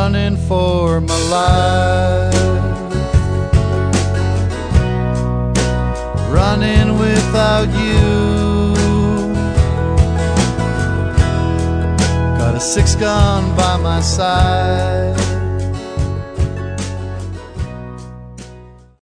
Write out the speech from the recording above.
running for my life, running without you. Got a 6-gun by my side.